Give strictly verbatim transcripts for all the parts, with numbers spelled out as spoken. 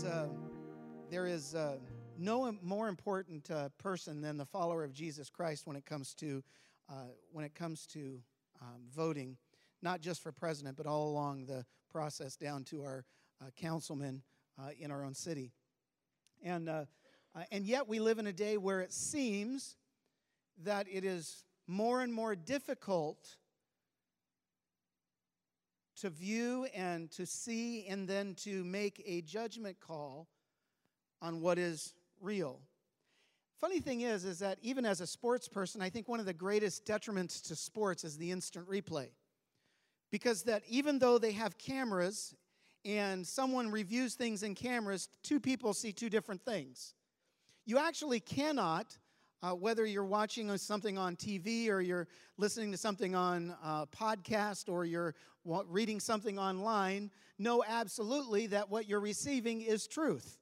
is uh, there is uh, no more important uh, person than the follower of Jesus Christ when it comes to uh, when it comes to um, voting, not just for president, but all along the process down to our uh, councilmen uh, in our own city. And uh, uh, and yet we live in a day where it seems that it is more and more difficult to view and to see and then to make a judgment call on what is real. Funny thing is, is that even as a sports person, I think one of the greatest detriments to sports is the instant replay. Because that even though they have cameras and someone reviews things in cameras, two people see two different things. You actually cannot, uh, whether you're watching something on T V or you're listening to something on uh, podcast or you're reading something online, know absolutely that what you're receiving is truth.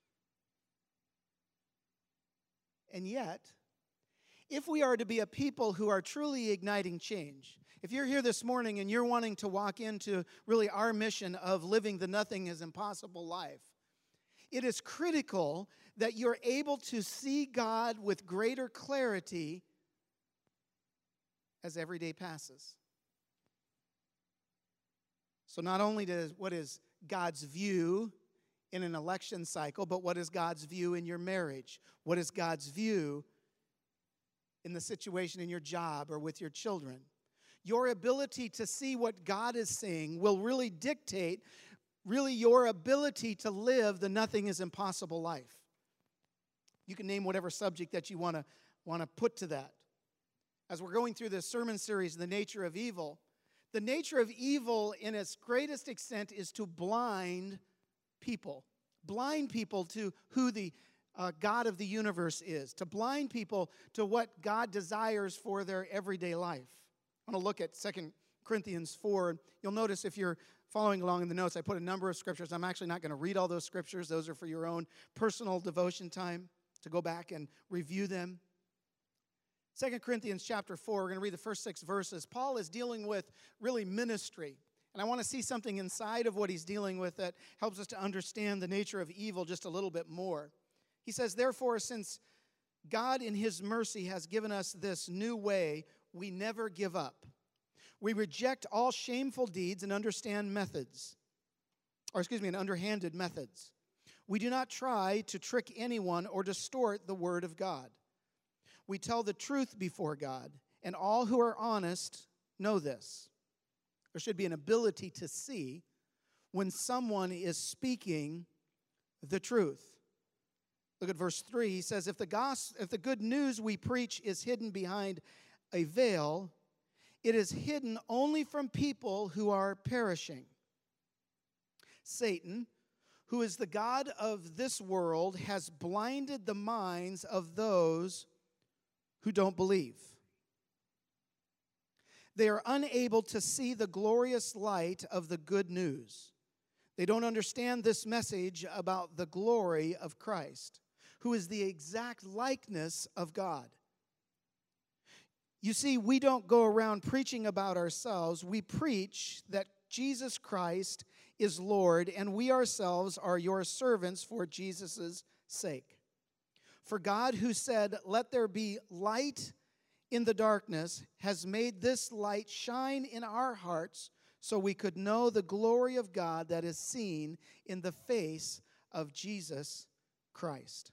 And yet, if we are to be a people who are truly igniting change, if you're here this morning and you're wanting to walk into really our mission of living the nothing is impossible life, it is critical that you're able to see God with greater clarity as every day passes. So not only does what is God's view in an election cycle, but what is God's view in your marriage? What is God's view in the situation in your job or with your children? Your ability to see what God is saying will really dictate really your ability to live the nothing is impossible life. You can name whatever subject that you want to want to put to that. As we're going through this sermon series, The Nature of Evil, the nature of evil in its greatest extent is to blind people. Blind people to who the uh, God of the universe is. To blind people to what God desires for their everyday life. I want to look at Second Corinthians four. You'll notice if you're following along in the notes, I put a number of scriptures. I'm actually not going to read all those scriptures. Those are for your own personal devotion time to go back and review them. Second Corinthians chapter four, we're going to read the first six verses. Paul is dealing with really ministry. And I want to see something inside of what he's dealing with that helps us to understand the nature of evil just a little bit more. He says, therefore, since God in his mercy has given us this new way, we never give up. We reject all shameful deeds and understand methods, or excuse me, and underhanded methods. We do not try to trick anyone or distort the word of God. We tell the truth before God, and all who are honest know this. There should be an ability to see when someone is speaking the truth. Look at verse three. He says, if the gospel, if the good news we preach is hidden behind a veil, it is hidden only from people who are perishing. Satan, who is the god of this world, has blinded the minds of those who don't believe. They are unable to see the glorious light of the good news. They don't understand this message about the glory of Christ, who is the exact likeness of God. You see, we don't go around preaching about ourselves. We preach that Jesus Christ is Lord, and we ourselves are your servants for Jesus' sake. For God, who said, let there be light in the darkness, has made this light shine in our hearts so we could know the glory of God that is seen in the face of Jesus Christ.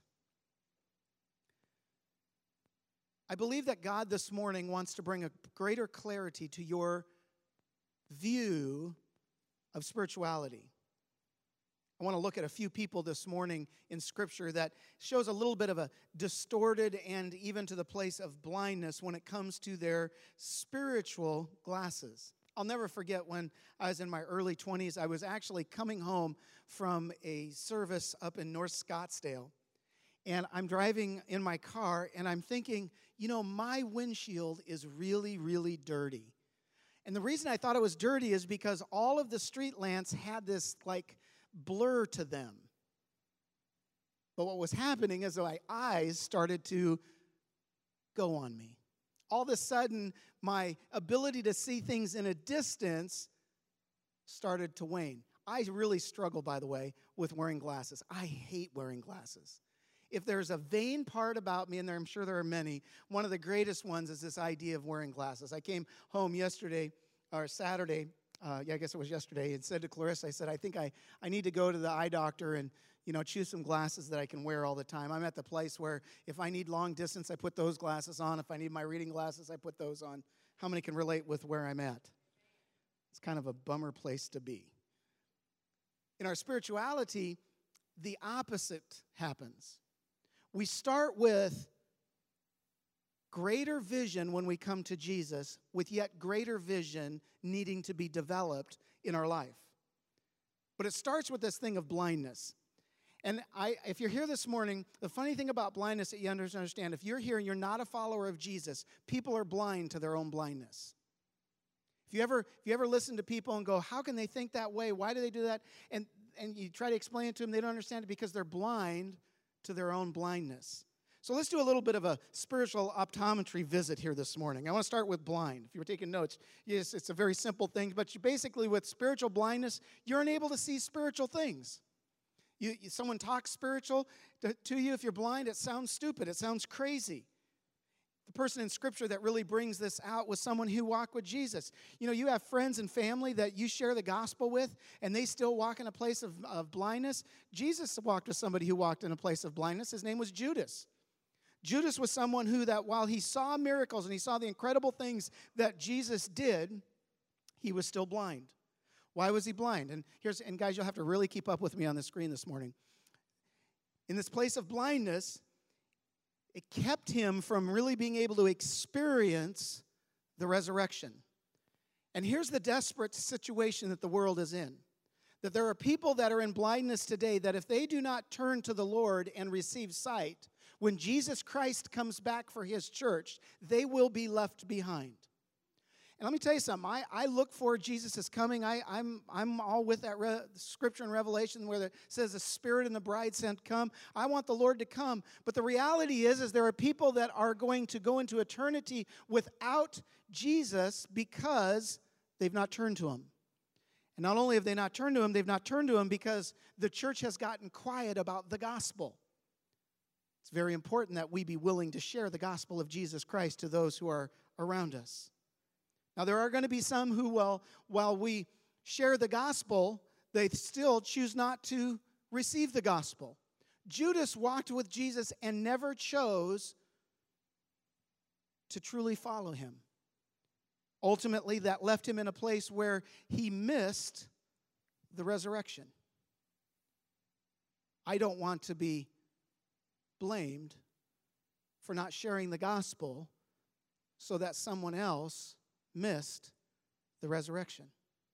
I believe that God this morning wants to bring a greater clarity to your view of spirituality. I want to look at a few people this morning in Scripture that shows a little bit of a distorted and even to the place of blindness when it comes to their spiritual glasses. I'll never forget when I was in my early twenties, I was actually coming home from a service up in North Scottsdale. And I'm driving in my car, and I'm thinking, you know, my windshield is really, really dirty. And the reason I thought it was dirty is because all of the street lamps had this, like, blur to them. But what was happening is my eyes started to go on me. All of a sudden, my ability to see things in a distance started to wane. I really struggle, by the way, with wearing glasses. I hate wearing glasses. If there's a vain part about me, and there, I'm sure there are many, one of the greatest ones is this idea of wearing glasses. I came home yesterday, or Saturday, uh, yeah, I guess it was yesterday, and said to Clarissa, I said, I think I, I need to go to the eye doctor and, you know, choose some glasses that I can wear all the time. I'm at the place where if I need long distance, I put those glasses on. If I need my reading glasses, I put those on. How many can relate with where I'm at? It's kind of a bummer place to be. In our spirituality, the opposite happens. We start with greater vision when we come to Jesus, with yet greater vision needing to be developed in our life. But it starts with this thing of blindness. And I, if you're here this morning, the funny thing about blindness that you understand, if you're here and you're not a follower of Jesus, people are blind to their own blindness. If you ever, if you ever listen to people and go, how can they think that way? Why do they do that? And, and you try to explain it to them, they don't understand it because they're blind to their own blindness. So let's do a little bit of a spiritual optometry visit here this morning. I want to start with blind. If you were taking notes, yes, it's a very simple thing, but you basically, with spiritual blindness, you're unable to see spiritual things. You, you, someone talks spiritual to, to you. If you're blind, it sounds stupid. It sounds crazy. The person in Scripture that really brings this out was someone who walked with Jesus. You know, you have friends and family that you share the gospel with, and they still walk in a place of, of blindness. Jesus walked with somebody who walked in a place of blindness. His name was Judas. Judas was someone who, that while he saw miracles and he saw the incredible things that Jesus did, he was still blind. Why was he blind? And here's, and guys, you'll have to really keep up with me on the screen this morning. In this place of blindness, it kept him from really being able to experience the resurrection. And here's the desperate situation that the world is in. That there are people that are in blindness today that if they do not turn to the Lord and receive sight, when Jesus Christ comes back for his church, they will be left behind. And let me tell you something. I, I look for Jesus is coming. I, I'm, I'm all with that re- scripture in Revelation where it says the Spirit and the bride sent come. I want the Lord to come. But the reality is, is there are people that are going to go into eternity without Jesus because they've not turned to him. And not only have they not turned to him, they've not turned to him because the church has gotten quiet about the gospel. It's very important that we be willing to share the gospel of Jesus Christ to those who are around us. Now, there are going to be some who, will, while we share the gospel, they still choose not to receive the gospel. Judas walked with Jesus and never chose to truly follow him. Ultimately, that left him in a place where he missed the resurrection. I don't want to be blamed for not sharing the gospel so that someone else missed the resurrection.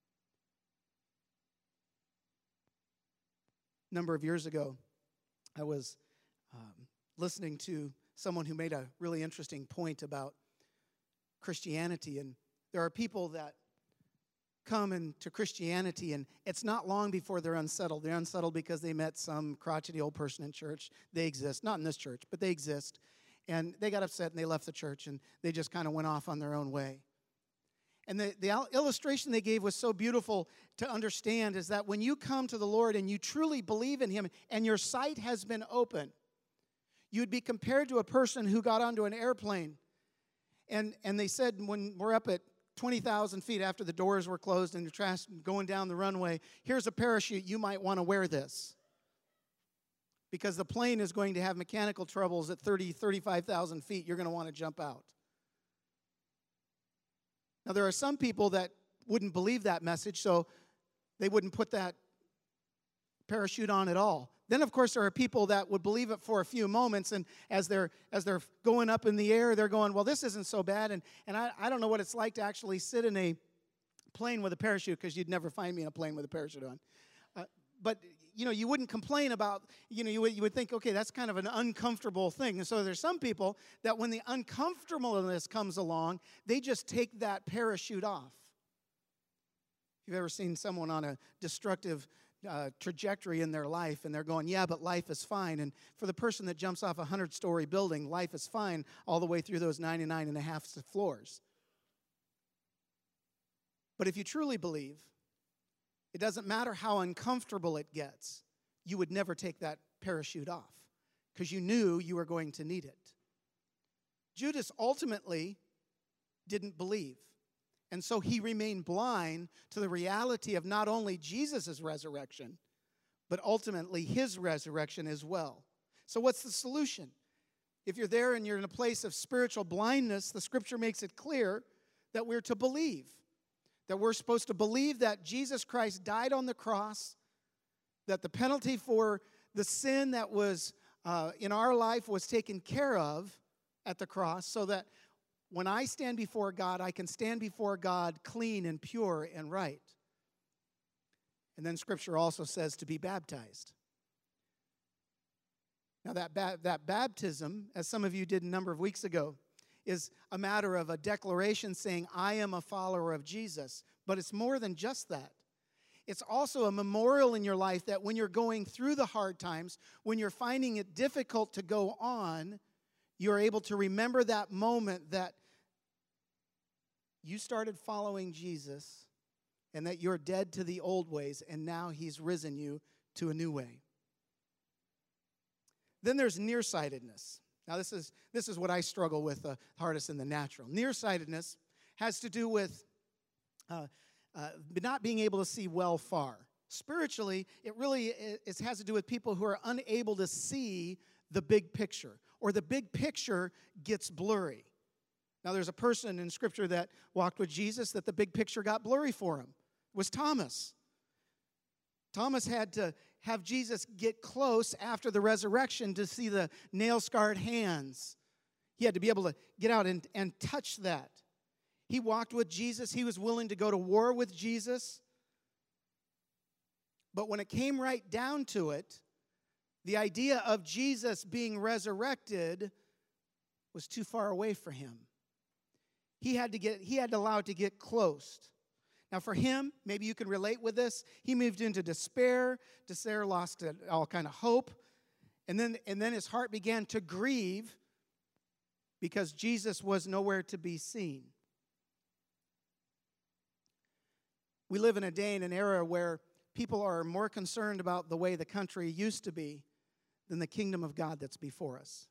A number of years ago, I was um, listening to someone who made a really interesting point about Christianity. And there are people that come into Christianity, and it's not long before they're unsettled. They're unsettled because they met some crotchety old person in church. They exist. Not in this church, but they exist. And they got upset, and they left the church, and they just kind of went off on their own way. And the, the illustration they gave was so beautiful to understand is that when you come to the Lord and you truly believe in him and your sight has been open, you'd be compared to a person who got onto an airplane. And, and they said when we're up at twenty thousand feet after the doors were closed and you're going down the runway, here's a parachute, you might want to wear this. Because the plane is going to have mechanical troubles at thirty, thirty-five thousand feet. You're going to want to jump out. Now, there are some people that wouldn't believe that message, so they wouldn't put that parachute on at all. Then, of course, there are people that would believe it for a few moments, and as they're as they're going up in the air, they're going, well, this isn't so bad, and, and I, I don't know what it's like to actually sit in a plane with a parachute, because you'd never find me in a plane with a parachute on. Uh, but, you know, you wouldn't complain about, you know, you would, you would think, okay, that's kind of an uncomfortable thing. And so there's some people that when the uncomfortableness comes along, they just take that parachute off. If you've ever seen someone on a destructive uh, trajectory in their life, and they're going, yeah, but life is fine. And for the person that jumps off a hundred-story building, life is fine all the way through those ninety-nine and a half floors. But if you truly believe It doesn't matter how uncomfortable it gets. You would never take that parachute off because you knew you were going to need it. Judas ultimately didn't believe. And so he remained blind to the reality of not only Jesus' resurrection, but ultimately his resurrection as well. So what's the solution? If you're there and you're in a place of spiritual blindness, the scripture makes it clear that we're to believe. That we're supposed to believe that Jesus Christ died on the cross, that the penalty for the sin that was uh, in our life was taken care of at the cross, so that when I stand before God, I can stand before God clean and pure and right. And then Scripture also says to be baptized. Now that, ba- that baptism, as some of you did a number of weeks ago, is a matter of a declaration saying, I am a follower of Jesus. But it's more than just that. It's also a memorial in your life that when you're going through the hard times, when you're finding it difficult to go on, you're able to remember that moment that you started following Jesus and that you're dead to the old ways and now he's risen you to a new way. Then there's nearsightedness. Now this is this is what I struggle with the hardest in the natural. Nearsightedness has to do with uh, uh, not being able to see well far. Spiritually, it really it, it has to do with people who are unable to see the big picture, or the big picture gets blurry. Now, there's a person in Scripture that walked with Jesus that the big picture got blurry for him. It was Thomas. Thomas had to have Jesus get close after the resurrection to see the nail-scarred hands. He had to be able to get out and, and touch that. He walked with Jesus. He was willing to go to war with Jesus. But when it came right down to it, the idea of Jesus being resurrected was too far away for him. He had to get, he had to allow it to get close. Now for him, maybe you can relate with this, he moved into despair. Despair lost all kind of hope. And then, and then his heart began to grieve because Jesus was nowhere to be seen. We live in a day and an era where people are more concerned about the way the country used to be than the kingdom of God that's before us.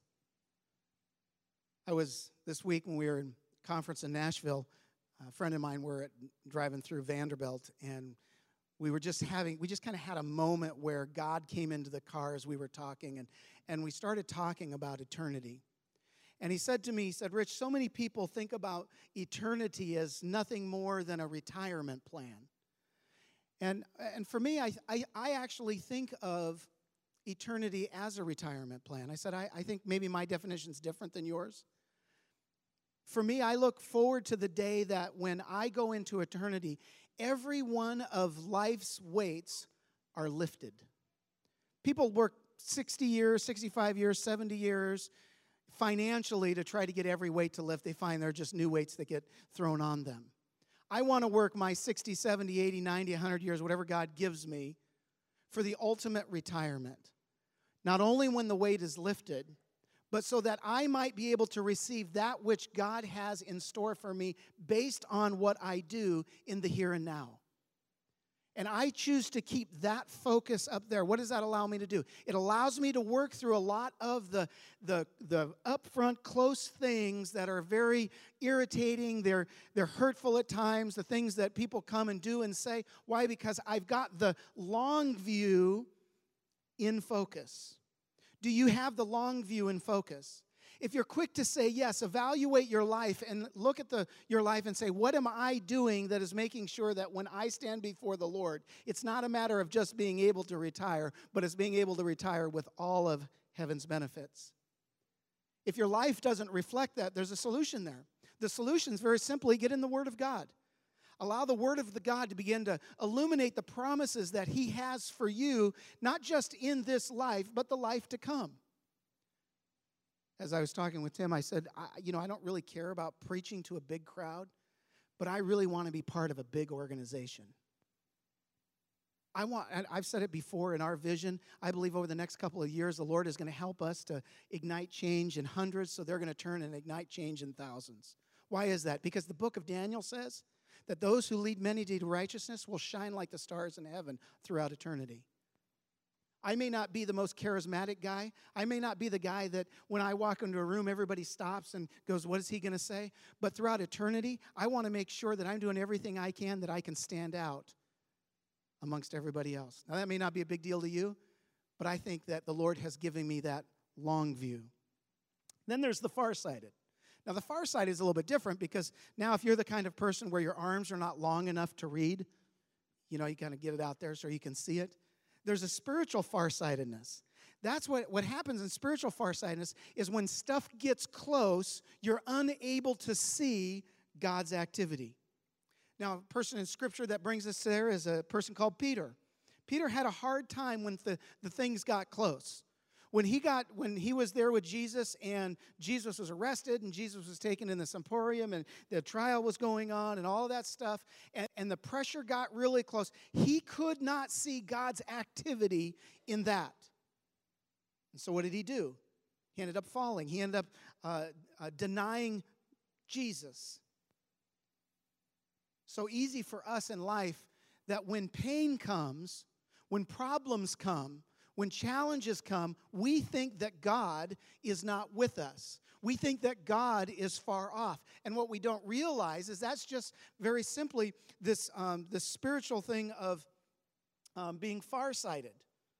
I was, this week when we were in conference in Nashville, a friend of mine were at, driving through Vanderbilt, and we were just having, we just kind of had a moment where God came into the car as we were talking, and, and we started talking about eternity. And he said to me, he said, Rich, so many people think about eternity as nothing more than a retirement plan. And, and for me, I, I, I actually think of eternity as a retirement plan. I said, I, I think maybe my definition is different than yours. For me, I look forward to the day that when I go into eternity, every one of life's weights are lifted. People work sixty years, sixty-five years, seventy years financially to try to get every weight to lift. They find there are just new weights that get thrown on them. I want to work my sixty, seventy, eighty, ninety, one hundred years, whatever God gives me, for the ultimate retirement. Not only when the weight is lifted, but so that I might be able to receive that which God has in store for me based on what I do in the here and now. And I choose to keep that focus up there. What does that allow me to do? It allows me to work through a lot of the, the, the upfront, close things that are very irritating. They're, they're hurtful at times, the things that people come and do and say. Why? Because I've got the long view in focus. Do you have the long view in focus? If you're quick to say yes, evaluate your life and look at the, your life and say, what am I doing that is making sure that when I stand before the Lord, it's not a matter of just being able to retire, but it's being able to retire with all of heaven's benefits. If your life doesn't reflect that, there's a solution there. The solution is very simply get in the Word of God. Allow the Word of the God to begin to illuminate the promises that He has for you, not just in this life, but the life to come. As I was talking with Tim, I said, I, you know, I don't really care about preaching to a big crowd, but I really want to be part of a big organization. I want, and I've said it before in our vision, I believe over the next couple of years, the Lord is going to help us to ignite change in hundreds, so they're going to turn and ignite change in thousands. Why is that? Because the book of Daniel says that those who lead many to righteousness will shine like the stars in heaven throughout eternity. I may not be the most charismatic guy. I may not be the guy that when I walk into a room, everybody stops and goes, what is he going to say? But throughout eternity, I want to make sure that I'm doing everything I can that I can stand out amongst everybody else. Now, that may not be a big deal to you, but I think that the Lord has given me that long view. Then there's the farsighted. Now, the farsighted is a little bit different because now if you're the kind of person where your arms are not long enough to read, you know, you kind of get it out there so you can see it. There's a spiritual farsightedness. That's what, what happens in spiritual farsightedness is when stuff gets close, you're unable to see God's activity. Now, a person in Scripture that brings us there is a person called Peter. Peter had a hard time when the, the things got close. When he got, when he was there with Jesus and Jesus was arrested and Jesus was taken in the Semporium and the trial was going on and all of that stuff and, and the pressure got really close, he could not see God's activity in that. And so what did he do? He ended up falling. He ended up uh, uh, denying Jesus. So easy for us in life that when pain comes, when problems come, when challenges come, we think that God is not with us. We think that God is far off. And what we don't realize is that's just very simply this, um, this spiritual thing of um, being farsighted.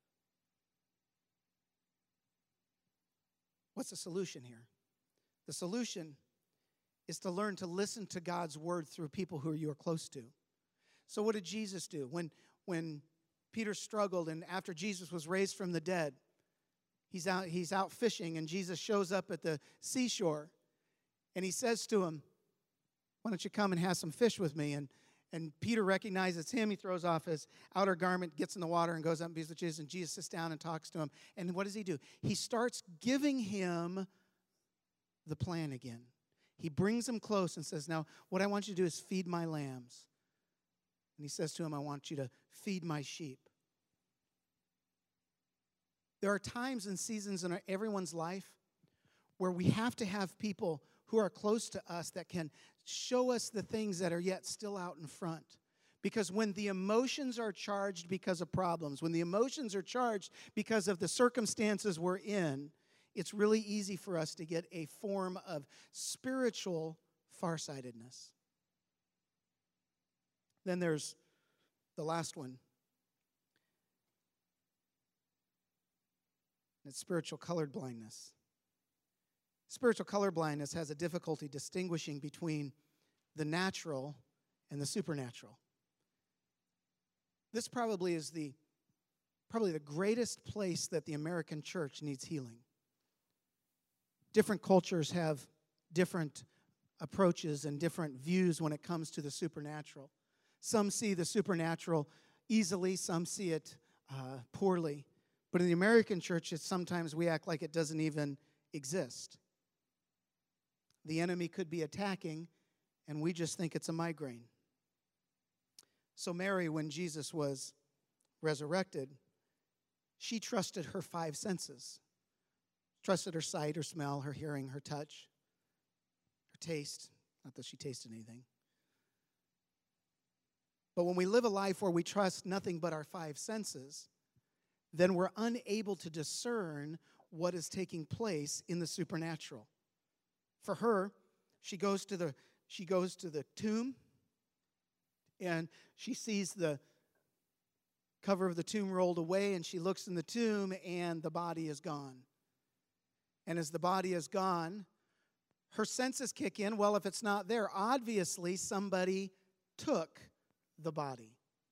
What's the solution here? The solution is to learn to listen to God's word through people who you are close to. So what did Jesus do? When, when Peter struggled, and after Jesus was raised from the dead, he's out, he's out fishing, and Jesus shows up at the seashore, and he says to him, why don't you come and have some fish with me? And, and Peter recognizes it's him. He throws off his outer garment, gets in the water, and goes up and be with Jesus, and Jesus sits down and talks to him. And what does he do? He starts giving him the plan again. He brings him close and says, now, what I want you to do is feed my lambs. And he says to him, I want you to feed my sheep. There are times and seasons in our, everyone's life where we have to have people who are close to us that can show us the things that are yet still out in front. Because when the emotions are charged because of problems, when the emotions are charged because of the circumstances we're in, it's really easy for us to get a form of spiritual farsightedness. Then there's the last one. It's spiritual colored blindness. Spiritual color blindness has a difficulty distinguishing between the natural and the supernatural. This probably is the probably the greatest place that the American church needs healing. Different cultures have different approaches and different views when it comes to the supernatural. Some see the supernatural easily, some see it uh, poorly. But in the American church, it's sometimes we act like it doesn't even exist. The enemy could be attacking, and we just think it's a migraine. So Mary, when Jesus was resurrected, she trusted her five senses. Trusted her sight, her smell, her hearing, her touch, her taste. Not that she tasted anything. But when we live a life where we trust nothing but our five senses, then we're unable to discern what is taking place in the supernatural. For her, she goes to the she goes to the tomb, and she sees the cover of the tomb rolled away, and she looks in the tomb, and the body is gone. And as the body is gone, her senses kick in. Well, if it's not there, obviously somebody took the body.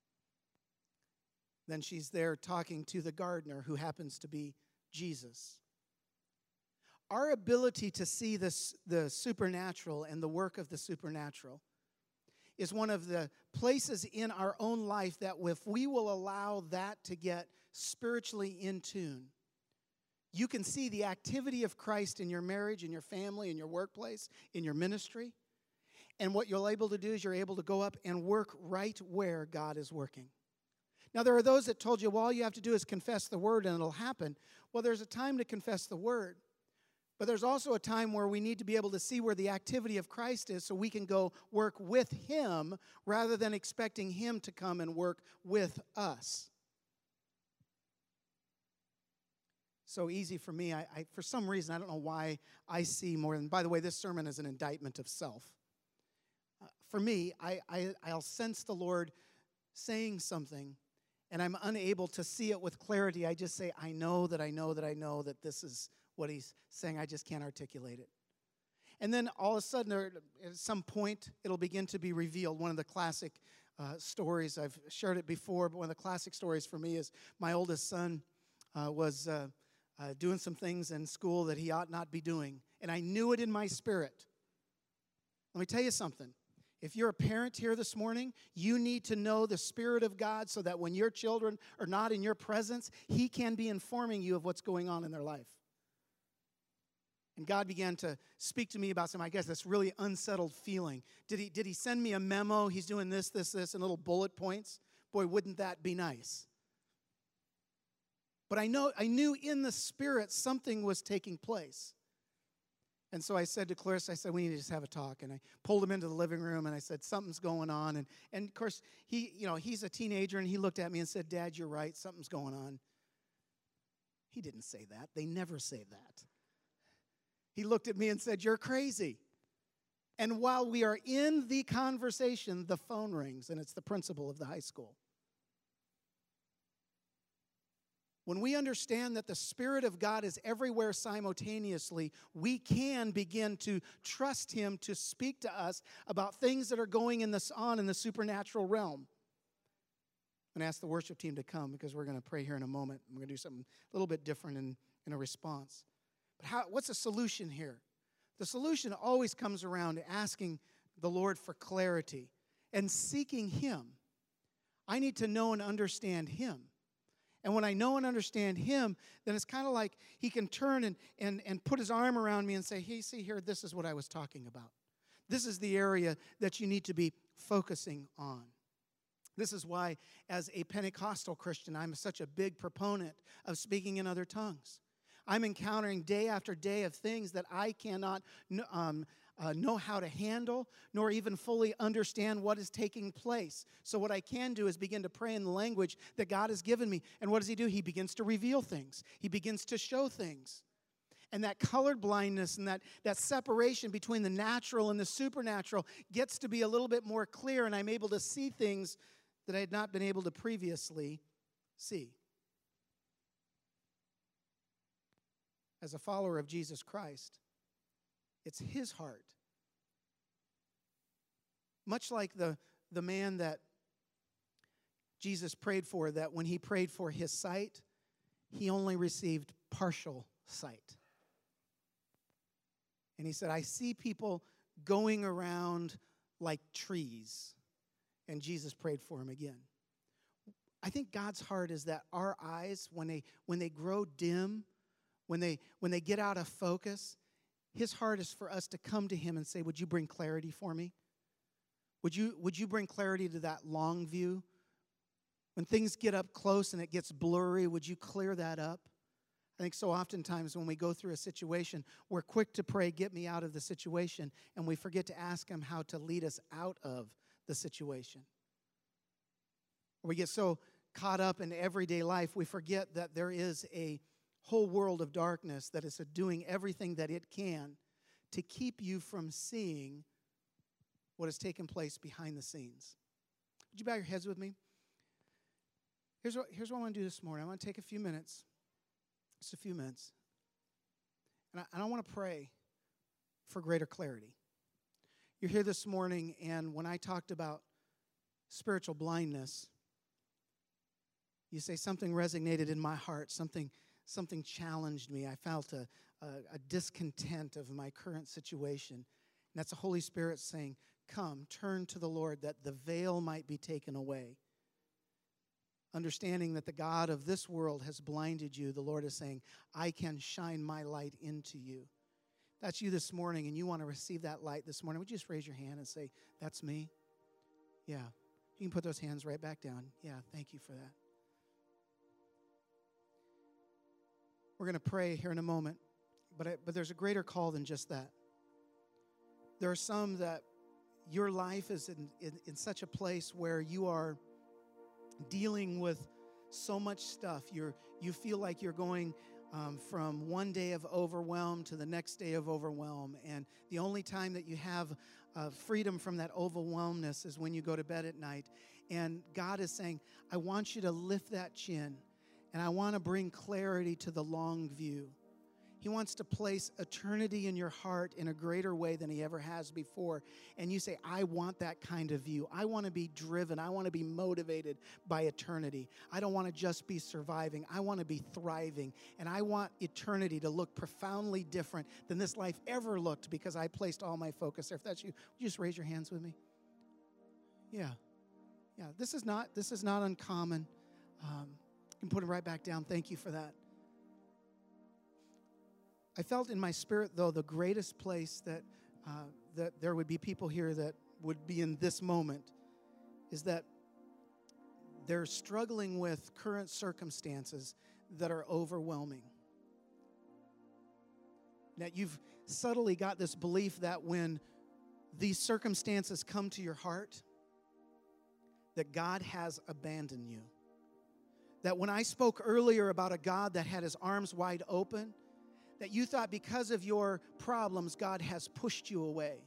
Then she's there talking to the gardener, who happens to be Jesus. Our ability to see this, the supernatural and the work of the supernatural is one of the places in our own life that if we will allow that to get spiritually in tune, you can see the activity of Christ in your marriage, in your family, in your workplace, in your ministry. And what you're able to do is you're able to go up and work right where God is working. Now, there are those that told you, well, all you have to do is confess the word and it'll happen. Well, there's a time to confess the word. But there's also a time where we need to be able to see where the activity of Christ is so we can go work with Him rather than expecting Him to come and work with us. So easy for me. I, I for some reason, I don't know why I see more than, by the way, this sermon is an indictment of self. Uh, for me, I, I, I'll sense the Lord saying something, and I'm unable to see it with clarity. I just say, I know that I know that I know that this is what He's saying. I just can't articulate it. And then all of a sudden, there, at some point, it'll begin to be revealed. One of the classic uh, stories, I've shared it before, but one of the classic stories for me is my oldest son uh, was uh, uh, doing some things in school that he ought not be doing. And I knew it in my spirit. Let me tell you something. If you're a parent here this morning, you need to know the Spirit of God so that when your children are not in your presence, He can be informing you of what's going on in their life. And God began to speak to me about some, I guess, this really unsettled feeling. Did he, did he send me a memo? He's doing this, this, this, and little bullet points. Boy, wouldn't that be nice? But I know I knew in the Spirit something was taking place. And so I said to Clarissa, I said, we need to just have a talk. And I pulled him into the living room, and I said, something's going on. And, and of course, he, you know, he's a teenager, and he looked at me and said, Dad, you're right, something's going on. He didn't say that. They never say that. He looked at me and said, you're crazy. And while we are in the conversation, the phone rings, and it's the principal of the high school. When we understand that the Spirit of God is everywhere simultaneously, we can begin to trust Him to speak to us about things that are going in this, on in the supernatural realm. I'm going to ask the worship team to come because we're going to pray here in a moment. We're going to do something a little bit different in, in a response. But how, what's the solution here? The solution always comes around asking the Lord for clarity and seeking Him. I need to know and understand Him. And when I know and understand Him, then it's kind of like He can turn and, and, and put His arm around me and say, hey, see here, this is what I was talking about. This is the area that you need to be focusing on. This is why, as a Pentecostal Christian, I'm such a big proponent of speaking in other tongues. I'm encountering day after day of things that I cannot um, uh, know how to handle, nor even fully understand what is taking place. So what I can do is begin to pray in the language that God has given me. And what does He do? He begins to reveal things. He begins to show things. And that colored blindness and that, that separation between the natural and the supernatural gets to be a little bit more clear, and I'm able to see things that I had not been able to previously see. As a follower of Jesus Christ, it's His heart. Much like the, the man that Jesus prayed for, that when he prayed for his sight, he only received partial sight. And he said, I see people going around like trees. And Jesus prayed for him again. I think God's heart is that our eyes, when they when they grow dim, when they when they get out of focus, His heart is for us to come to Him and say, would you bring clarity for me? Would you, would you bring clarity to that long view? When things get up close and it gets blurry, would you clear that up? I think so oftentimes when we go through a situation, we're quick to pray, get me out of the situation, and we forget to ask Him how to lead us out of the situation. We get so caught up in everyday life, we forget that there is a whole world of darkness that is doing everything that it can to keep you from seeing what has taken place behind the scenes. Would you bow your heads with me? Here's what, here's what I want to do this morning. I want to take a few minutes, just a few minutes, and I, and I want to pray for greater clarity. You're here this morning, and when I talked about spiritual blindness, you say something resonated in my heart, something something challenged me. I felt a, a, a discontent of my current situation. And that's the Holy Spirit saying, come, turn to the Lord that the veil might be taken away. Understanding that the God of this world has blinded you, the Lord is saying, I can shine my light into you. That's you this morning, and you want to receive that light this morning. Would you just raise your hand and say, that's me? Yeah. You can put those hands right back down. Yeah, thank you for that. We're going to pray here in a moment. But, I, but there's a greater call than just that. There are some that your life is in, in, in such a place where you are dealing with so much stuff. You're, you feel like you're going um, from one day of overwhelm to the next day of overwhelm. And the only time that you have uh, freedom from that overwhelmness is when you go to bed at night. And God is saying, I want you to lift that chin, and I want to bring clarity to the long view. He wants to place eternity in your heart in a greater way than he ever has before. And you say, I want that kind of view. I want to be driven. I want to be motivated by eternity. I don't want to just be surviving. I want to be thriving. And I want eternity to look profoundly different than this life ever looked, because I placed all my focus there. If that's you, would you just raise your hands with me? Yeah. Yeah. This is not, this is not uncommon. Um, you can put it right back down. Thank you for that. I felt in my spirit, though, the greatest place that uh, that there would be people here that would be in this moment is that they're struggling with current circumstances that are overwhelming. That you've subtly got this belief that when these circumstances come to your heart, that God has abandoned you. That when I spoke earlier about a God that had his arms wide open, that you thought because of your problems, God has pushed you away.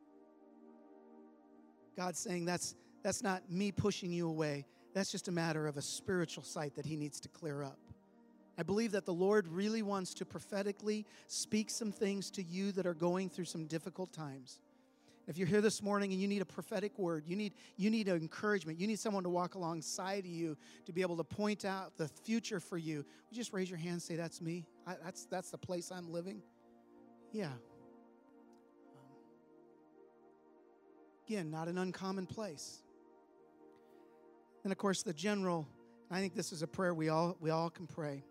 God's saying that's, that's not me pushing you away. That's just a matter of a spiritual sight that he needs to clear up. I believe that the Lord really wants to prophetically speak some things to you that are going through some difficult times. If you're here this morning and you need a prophetic word, you need, you need an encouragement, you need someone to walk alongside of you to be able to point out the future for you, would you just raise your hand and say, that's me? I, that's, that's the place I'm living? Yeah. Um, again, not an uncommon place. And of course, the general, I think this is a prayer we all, we all can pray.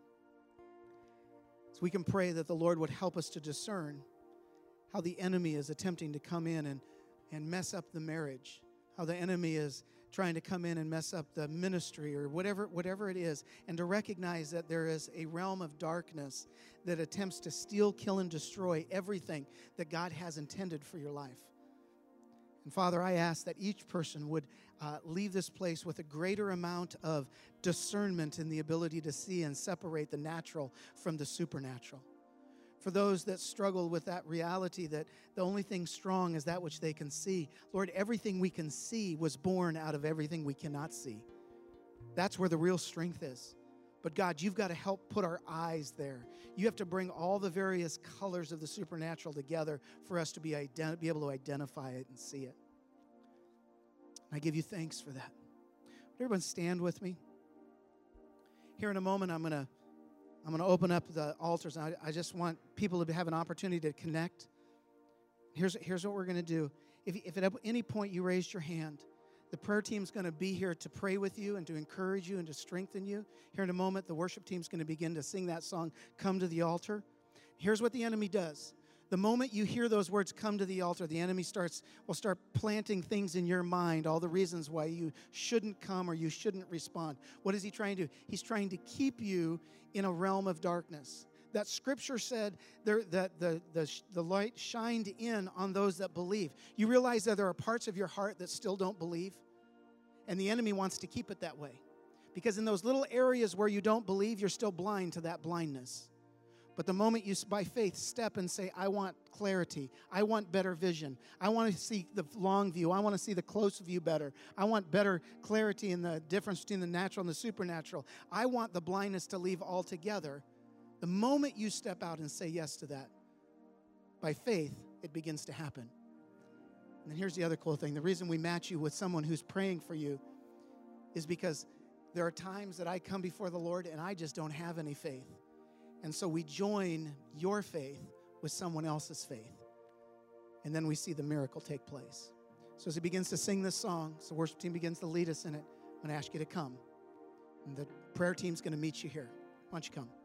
So we can pray that the Lord would help us to discern how the enemy is attempting to come in and, and mess up the marriage, how the enemy is trying to come in and mess up the ministry or whatever, whatever it is, and to recognize that there is a realm of darkness that attempts to steal, kill, and destroy everything that God has intended for your life. And Father, I ask that each person would uh, leave this place with a greater amount of discernment and the ability to see and separate the natural from the supernatural. For those that struggle with that reality that the only thing strong is that which they can see. Lord, everything we can see was born out of everything we cannot see. That's where the real strength is. But God, you've got to help put our eyes there. You have to bring all the various colors of the supernatural together for us to be, ident- be able to identify it and see it. And I give you thanks for that. Would everyone stand with me? Here in a moment, I'm going to I'm going to open up the altars. I, I just want people to have an opportunity to connect. Here's, here's what we're going to do. If, if at any point you raised your hand, the prayer team's going to be here to pray with you and to encourage you and to strengthen you. Here in a moment, the worship team's going to begin to sing that song, Come to the Altar. Here's what the enemy does. The moment you hear those words, come to the altar, the enemy starts will start planting things in your mind, all the reasons why you shouldn't come or you shouldn't respond. What is he trying to do? He's trying to keep you in a realm of darkness. That scripture said there, that the, the, the light shined in on those that believe. You realize that there are parts of your heart that still don't believe? And the enemy wants to keep it that way. Because in those little areas where you don't believe, you're still blind to that blindness. But the moment you, by faith, step and say, I want clarity. I want better vision. I want to see the long view. I want to see the close view better. I want better clarity in the difference between the natural and the supernatural. I want the blindness to leave altogether. The moment you step out and say yes to that, by faith, it begins to happen. And here's the other cool thing. The reason we match you with someone who's praying for you is because there are times that I come before the Lord and I just don't have any faith. And so we join your faith with someone else's faith. And then we see the miracle take place. So as he begins to sing this song, so the worship team begins to lead us in it, I'm going to ask you to come. And the prayer team's going to meet you here. Why don't you come?